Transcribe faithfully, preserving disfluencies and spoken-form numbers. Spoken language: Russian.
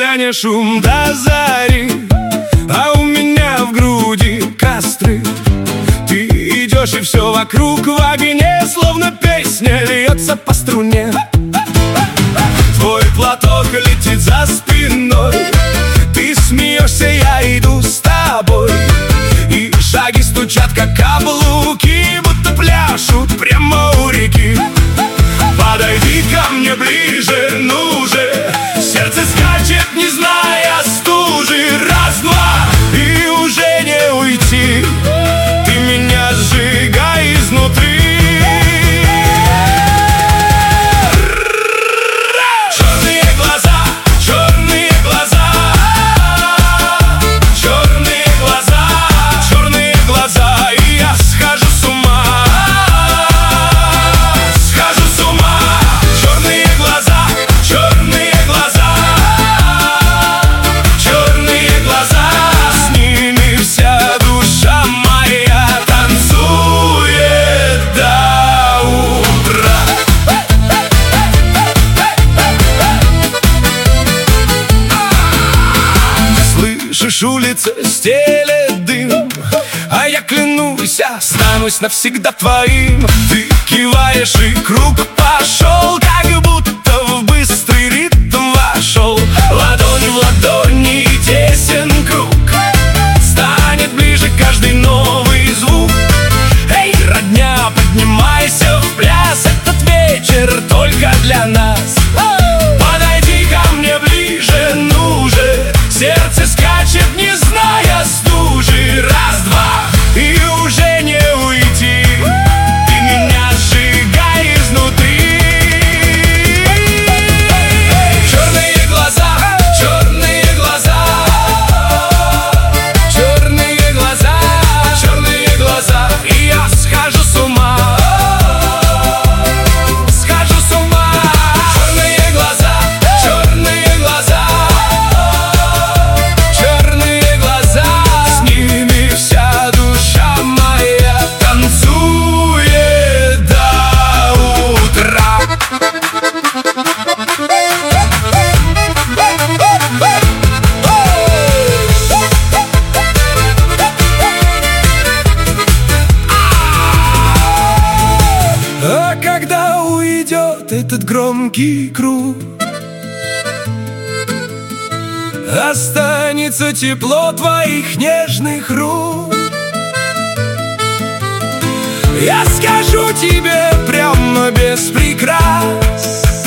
тебя не шум до зари, а у меня в груди костры. Ты идешь, и все вокруг в огне, словно песня льется по струне. Твой платок летит за спиной, ты смеешься, я иду с тобой. И шаги стучат, как каблуки, будто пляшут прямо у реки. Подойди ко мне ближе, ну же, сердце скачет, не зная стужи. Раз-два, и уже не уйти, ты меня сжигай изнутри. Черные глаза, черные глаза, черные глаза, черные глаза, и я схожу с ума, схожу с ума. Черные глаза, черные глаза, черные глаза, с ними вся душа моя танцует до утра. Слышишь, улица стелет дым, а я клянусь, останусь навсегда твоим. Ты киваешь, и круг пошел, как будто в быстрый ритм вошел. Ладонь в ладони, тесен круг, станет ближе каждый новый звук. Эй, родня, поднимайся в пляс, этот вечер только для нас. Подойди ко мне ближе, ну же, сердце скачет, не зная стужи. Раз-два, и уже не уйти, ты меня сжигай изнутри. Черные глаза, черные глаза, черные глаза, черные глаза, и я схожу с ума, схожу с ума. Черные глаза, черные глаза, черные глаза, с ними вся душа моя танцует до утра. А когда уйдет этот громкий круг, останется тепло твоих нежных рук. Я скажу тебе прямо без прикрас: